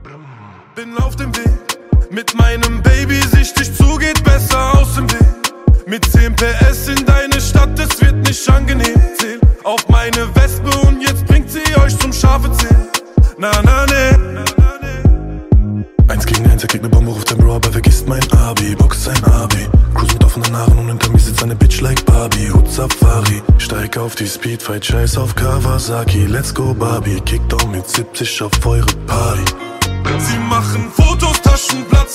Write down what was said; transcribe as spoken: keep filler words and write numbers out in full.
Bin auf dem Weg mit meinem Baby, sicht dich zu, geht besser aus dem Weg. Mit zehn P S in deine Stadt, es wird nicht angenehm. Zähl auf meine Wespe und jetzt bringt sie euch zum scharfe Zählen. Na na ne. Eins gegen eins, er kriegt ne Bombe, ruft ein Bro, aber vergisst mein Abi. Box sein Abi, cruise mit offenen Haaren und hinter mir sitzt eine Bitch like Barbie. Hut Safari, steig auf die Speedfight, scheiß auf Kawasaki. Let's go Barbie, Kickdown mit siebzig auf eure Party. Sie machen Fotos, Taschenplatz.